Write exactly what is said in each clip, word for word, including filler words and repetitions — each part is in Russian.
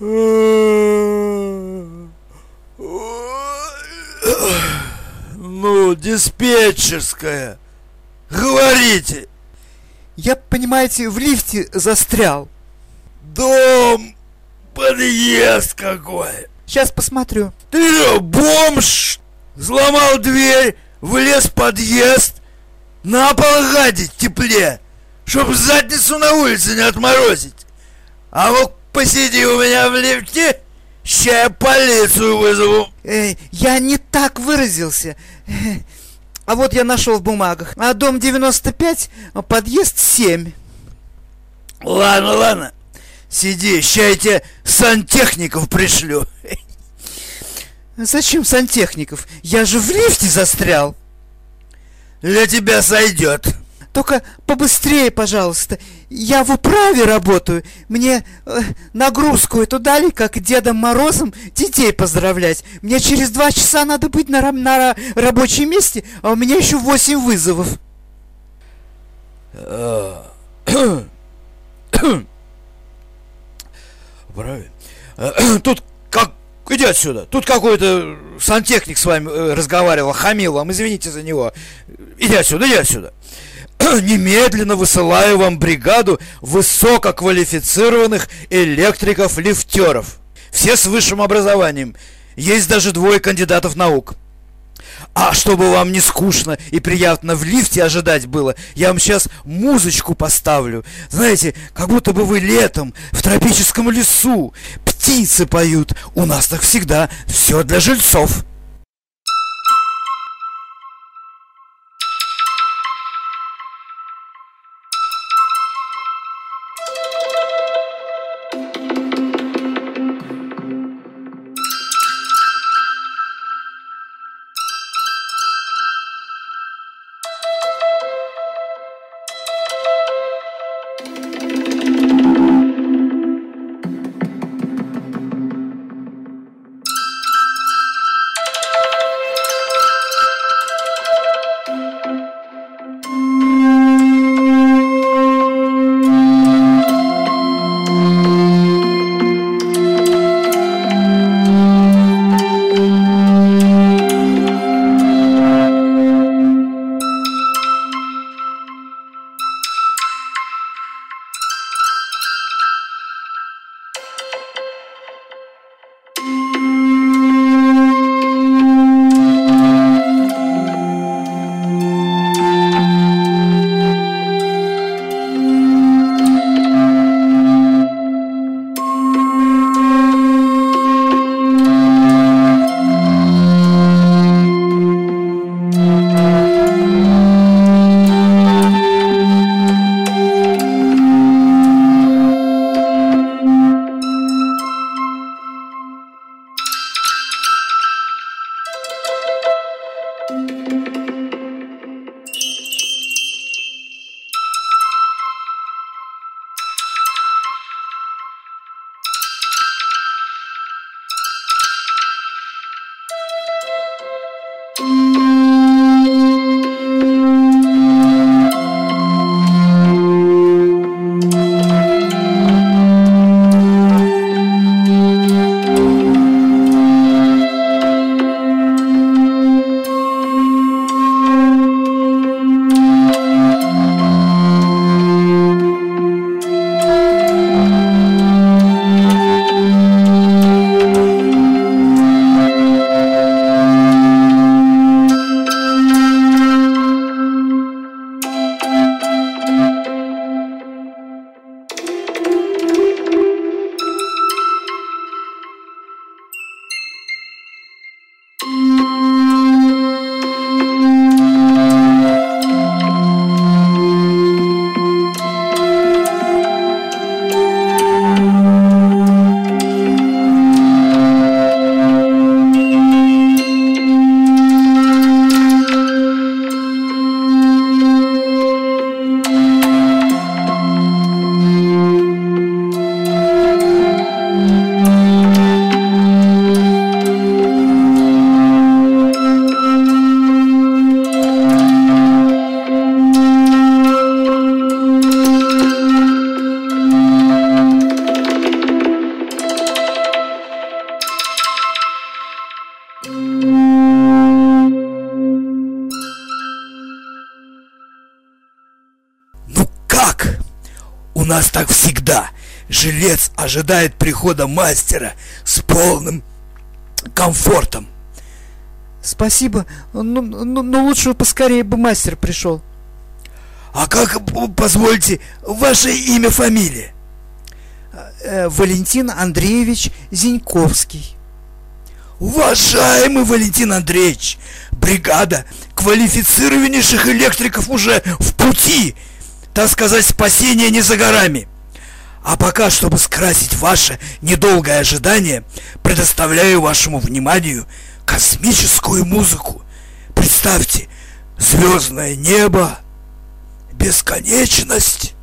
Ну, диспетчерская. Говорите. Я, понимаете, в лифте застрял. Дом, подъезд какой. Сейчас посмотрю. Ты что, бомж? Взломал дверь, влез в подъезд, на пол гадить в тепле, чтоб задницу на улице не отморозить. А вот посиди у меня в лифте, ща я полицию вызову. Эй, я не так выразился. А вот я нашел в бумагах. А дом девяносто пять, подъезд семь. Ладно, ладно. Сиди, ща я тебе сантехников пришлю. Зачем сантехников? Я же в лифте застрял. Для тебя сойдет. Только побыстрее, пожалуйста. Я в управе работаю. Мне э, нагрузку эту дали, как Дедом Морозом детей поздравлять. Мне через два часа надо быть на, на рабочем месте, а у меня еще восемь вызовов. Правильно. Тут как... Иди отсюда. Тут какой-то сантехник с вами э, разговаривал, хамил вам, извините за него. Иди отсюда, иди отсюда. Немедленно высылаю вам бригаду высококвалифицированных электриков-лифтеров. Все с высшим образованием. Есть даже двое кандидатов наук. А чтобы вам не скучно и приятно в лифте ожидать было, я вам сейчас музычку поставлю. Знаете, как будто бы вы летом в тропическом лесу. Птицы поют. У нас так всегда. Все для жильцов. нас так всегда. Жилец ожидает прихода мастера с полным комфортом. Спасибо, но, но, но лучше поскорее бы мастер пришел. А как, позвольте, ваше имя, фамилия? Э, Валентин Андреевич Зиньковский. Уважаемый Валентин Андреевич, бригада квалифицированнейших электриков уже в пути. Так сказать, спасение не за горами. А пока, чтобы скрасить ваше недолгое ожидание, предоставляю вашему вниманию космическую музыку. Представьте, звездное небо, бесконечность.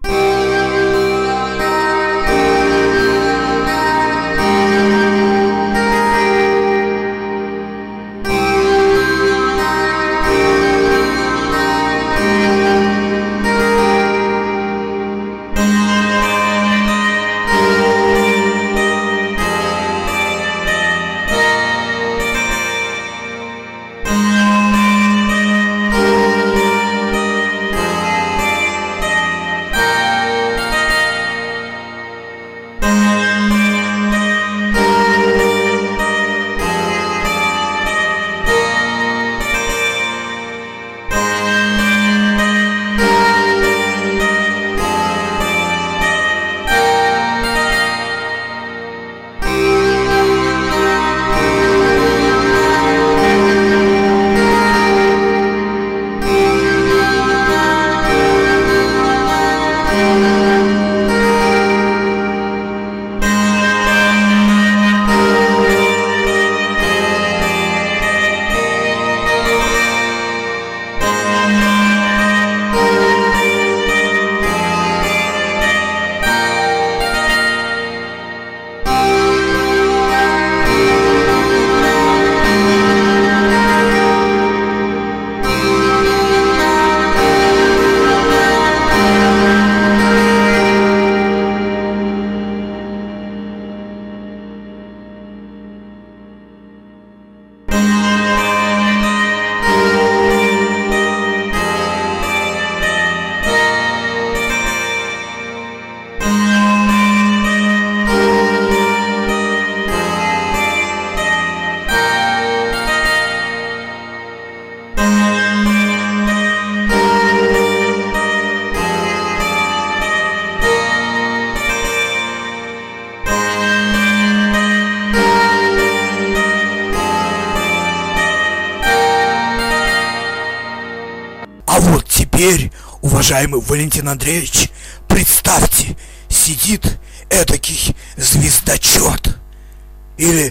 А вот теперь, уважаемый Валентин Андреевич, представьте, сидит этакий звездочет или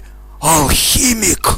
алхимик.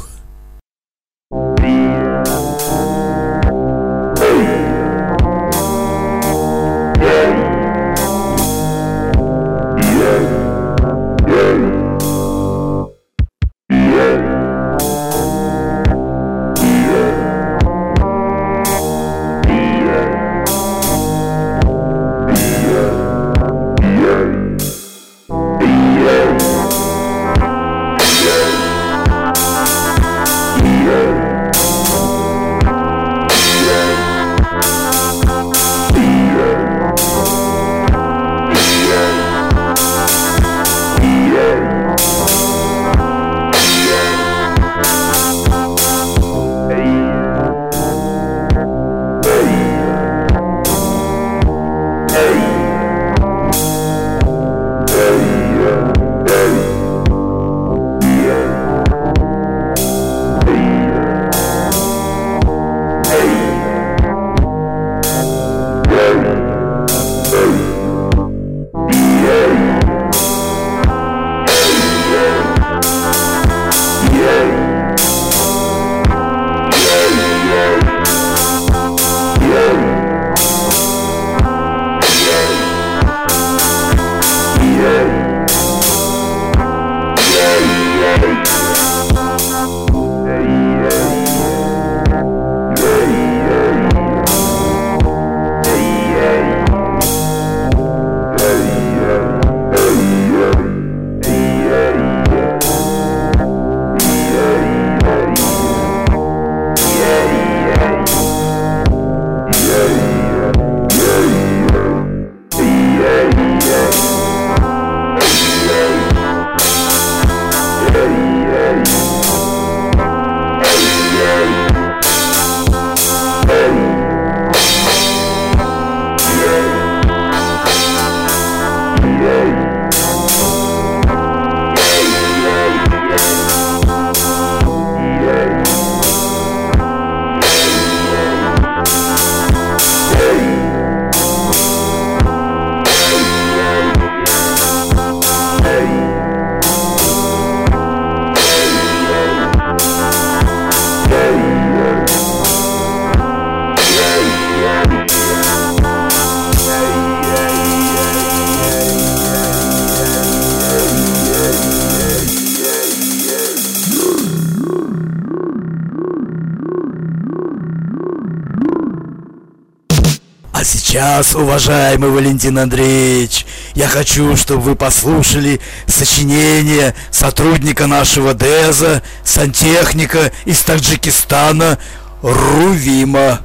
сейчас, уважаемый Валентин Андреевич, я хочу, чтобы вы послушали сочинение сотрудника нашего ДЭЗа, сантехника из Таджикистана Рувима.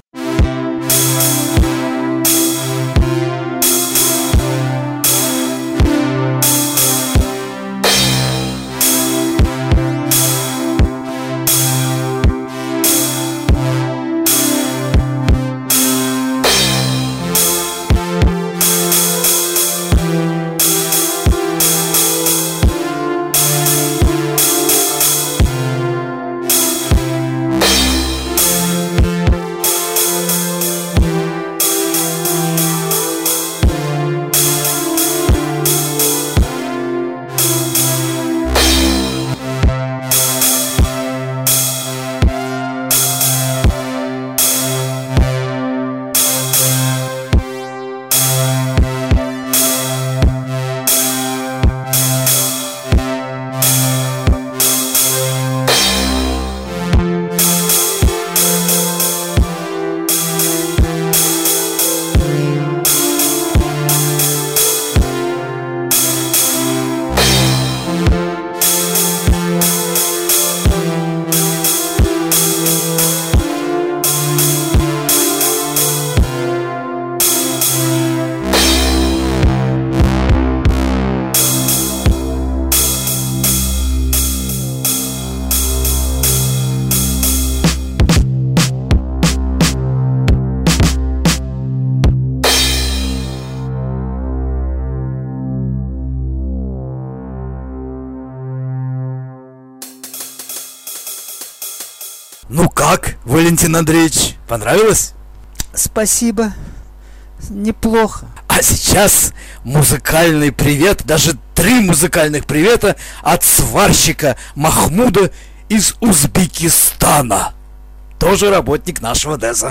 Ну как, Валентин Андреевич, понравилось? Спасибо. Неплохо. А сейчас музыкальный привет, даже три музыкальных привета от сварщика Махмуда из Узбекистана. Тоже работник нашего ДЭЗа.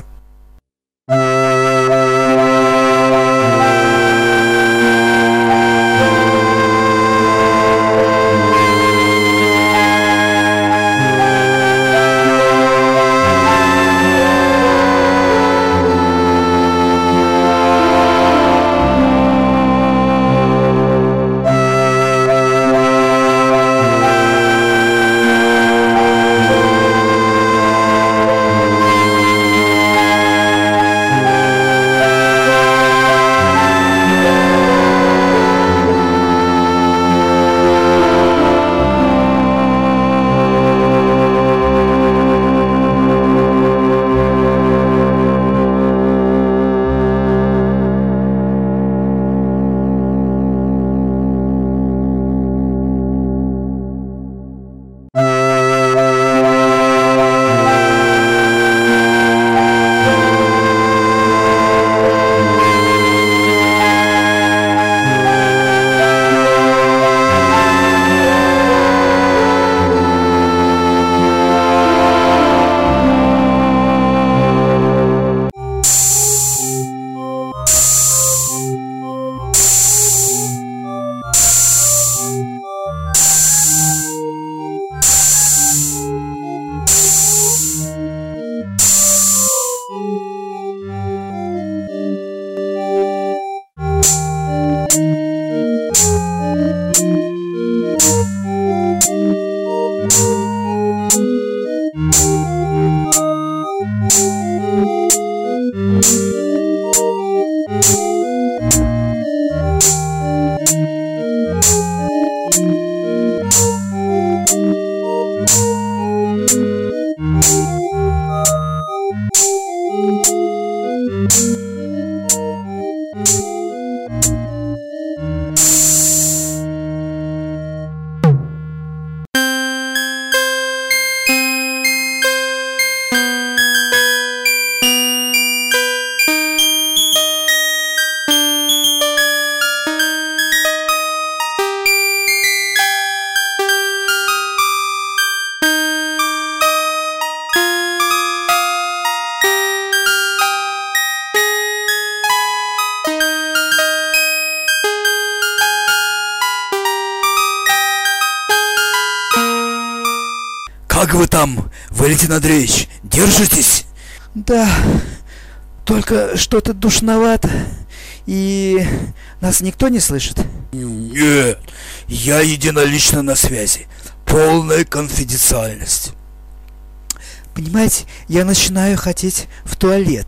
Как вы там, Валентин Андреевич, держитесь? Да, Только что-то душновато. И нас никто не слышит? Нет, я единолично на связи. Полная конфиденциальность. Понимаете, я начинаю хотеть в туалет.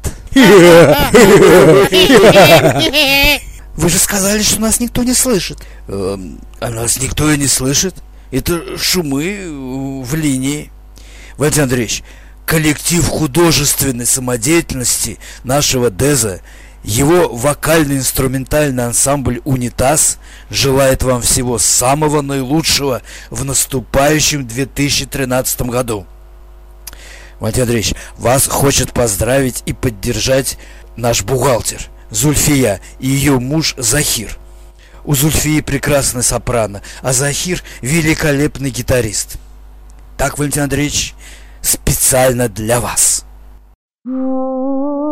Вы же сказали, что нас никто не слышит. Эм, а нас никто и не слышит. Это шумы в линии. Валентин Андреевич, коллектив художественной самодеятельности нашего ДЭЗа, его вокально-инструментальный ансамбль «Унитаз» желает вам всего самого наилучшего в наступающем две тысячи тринадцатом году. Валентин Андреевич, вас хочет поздравить и поддержать наш бухгалтер Зульфия и ее муж Захир. У Зульфии прекрасный сопрано, а Захир великолепный гитарист. Так, Валентин Андреевич, специально для вас.